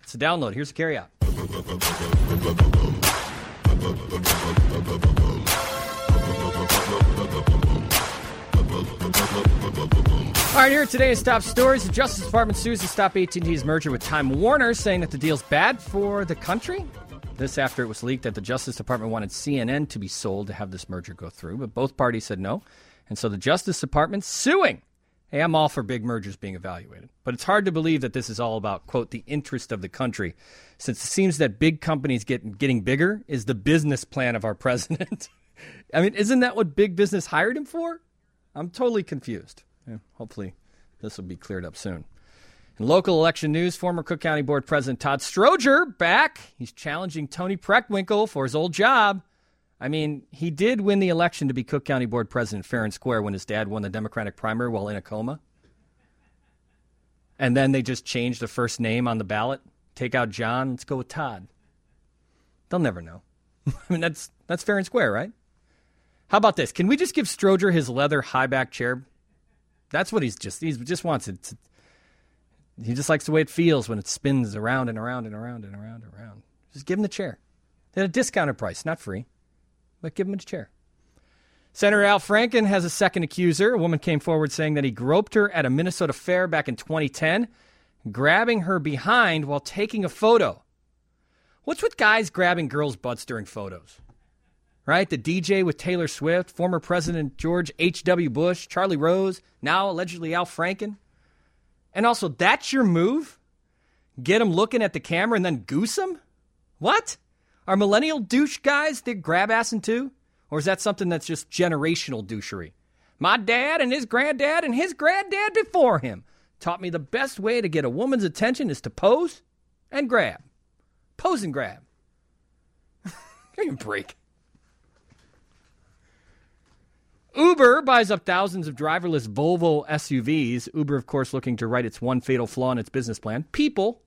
It's a download. Here's a carry out. All right, here are today's top stories. The Justice Department sues to stop AT&T's merger with Time Warner, saying that the deal's bad for the country. This after it was leaked that the Justice Department wanted CNN to be sold to have this merger go through, but both parties said no. And so the Justice Department's suing. Hey, I'm all for big mergers being evaluated, but it's hard to believe that this is all about, quote, the interest of the country, since it seems that big companies getting bigger is the business plan of our president. I mean, isn't that what big business hired him for? I'm totally confused. Hopefully this will be cleared up soon. In local election news, former Cook County Board President Todd Stroger back. He's challenging Tony Preckwinkle for his old job. I mean, he did win the election to be Cook County Board President fair and square when his dad won the Democratic primary while in a coma. And then they just changed the first name on the ballot. Take out John. Let's go with Todd. They'll never know. I mean, that's fair and square, right? How about this? Can we just give Stroger his leather high-back chair? That's what he just wants it. He just likes the way it feels when it spins around and around and around and around and around. Just give him the chair. At a discounted price, not free, but give him a chair. Senator Al Franken has a second accuser. A woman came forward saying that he groped her at a Minnesota fair back in 2010, grabbing her behind while taking a photo. What's with guys grabbing girls' butts during photos? Right? The DJ with Taylor Swift, former President George H.W. Bush, Charlie Rose, now allegedly Al Franken. And also, that's your move? Get him looking at the camera and then goose him? What? Are millennial douche guys, they grab assing too? Or is that something that's just generational douchery? My dad and his granddad before him taught me the best way to get a woman's attention is to pose and grab. Pose and grab. Give me a break. Uber buys up thousands of driverless Volvo SUVs. Uber, of course, looking to right its one fatal flaw in its business plan. People.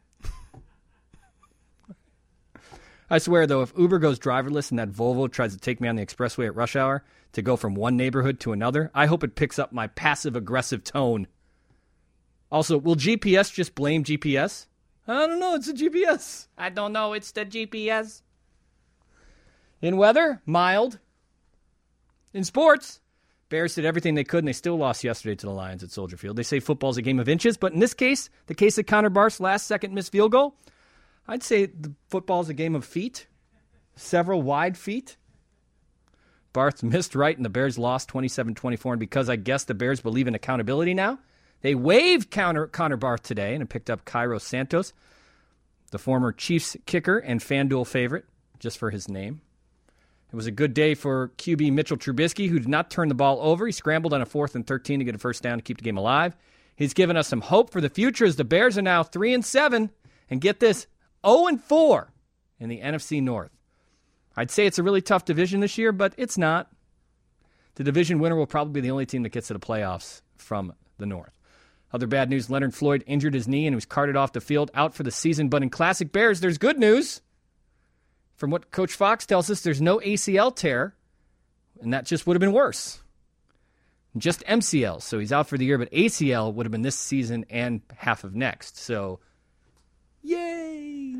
I swear, though, if Uber goes driverless and that Volvo tries to take me on the expressway at rush hour to go from one neighborhood to another, I hope it picks up my passive-aggressive tone. Also, will GPS just blame GPS? I don't know, it's the GPS. I don't know, it's the GPS. In weather, mild. In sports, Bears did everything they could, and they still lost yesterday to the Lions at Soldier Field. They say football's a game of inches, but in this case, the case of Connor Barth's last-second missed field goal, I'd say the football's a game of feet, several wide feet. Barth missed right, and the Bears lost 27-24, and because I guess the Bears believe in accountability now, they waived Connor Barth today and picked up Cairo Santos, the former Chiefs kicker and FanDuel favorite, just for his name. It was a good day for QB Mitchell Trubisky, who did not turn the ball over. He scrambled on a 4th and 13 to get a first down to keep the game alive. He's given us some hope for the future as the Bears are now 3-7, and get this, 0-4 in the NFC North. I'd say it's a really tough division this year, but it's not. The division winner will probably be the only team that gets to the playoffs from the North. Other bad news, Leonard Floyd injured his knee and was carted off the field, out for the season. But in classic Bears, there's good news. From what Coach Fox tells us, there's no ACL tear, and that just would have been worse. Just MCL, so he's out for the year, but ACL would have been this season and half of next. So, yay!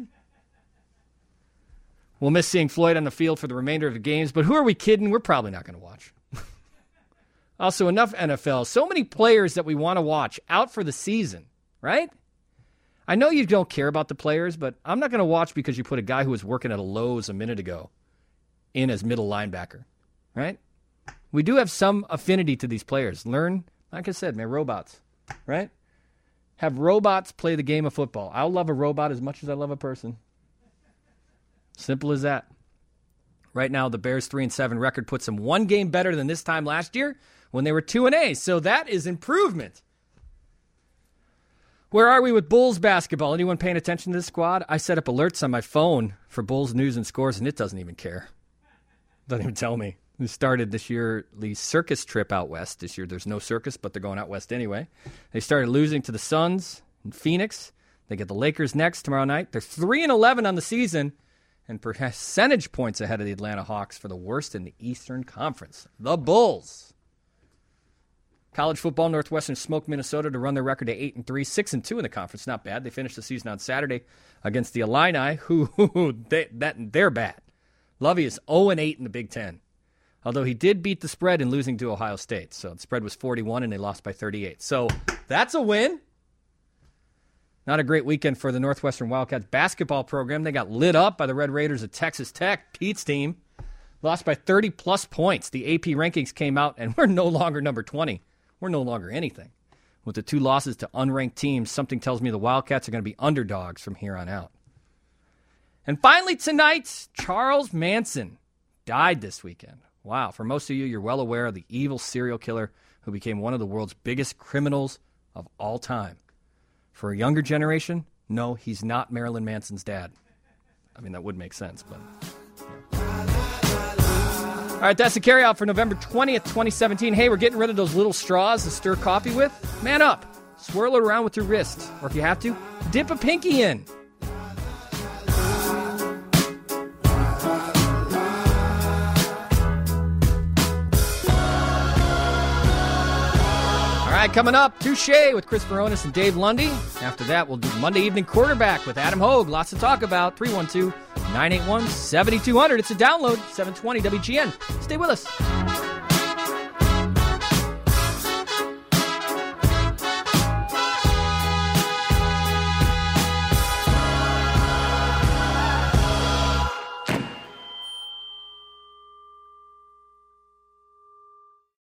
We'll miss seeing Floyd on the field for the remainder of the games, but who are we kidding? We're probably not going to watch. Also, enough NFL. So many players that we want to watch out for the season, right? I know you don't care about the players, but I'm not going to watch because you put a guy who was working at a Lowe's a minute ago in as middle linebacker, right? We do have some affinity to these players. Learn, like I said, man, robots, right? Have robots play the game of football. I'll love a robot as much as I love a person. Simple as that. Right now, the Bears' 3-7 record puts them one game better than this time last year when they were 2-8. So that is improvement. Where are we with Bulls basketball? Anyone paying attention to this squad? I set up alerts on my phone for Bulls news and scores, and it doesn't even care. Doesn't even tell me. We started this year the circus trip out west. This year there's no circus, but they're going out west anyway. They started losing to the Suns in Phoenix. They get the Lakers next tomorrow night. They're 3-11 on the season and percentage points ahead of the Atlanta Hawks for the worst in the Eastern Conference. The Bulls. College football, Northwestern smoked Minnesota to run their record to 8-3, 6-2 in the conference. Not bad. They finished the season on Saturday against the Illini, they're bad. Lovie is 0-8 in the Big Ten, although he did beat the spread in losing to Ohio State. So the spread was 41, and they lost by 38. So that's a win. Not a great weekend for the Northwestern Wildcats basketball program. They got lit up by the Red Raiders of Texas Tech, Pete's team. Lost by 30-plus points. The AP rankings came out, and we're no longer number 20. We're no longer anything. With the 2 losses to unranked teams, something tells me the Wildcats are going to be underdogs from here on out. And finally tonight, Charles Manson died this weekend. Wow, for most of you, you're well aware of the evil serial killer who became one of the world's biggest criminals of all time. For a younger generation, no, he's not Marilyn Manson's dad. I mean, that would make sense, but... All right, that's the carryout for November 20th, 2017. Hey, we're getting rid of those little straws to stir coffee with. Man up. Swirl it around with your wrist. Or if you have to, dip a pinky in. All right, coming up, Touche with Chris Veronis and Dave Lundy. After that, we'll do Monday Evening Quarterback with Adam Hogue. Lots to talk about. 312-981-7200. It's a download, 720 WGN. Stay with us.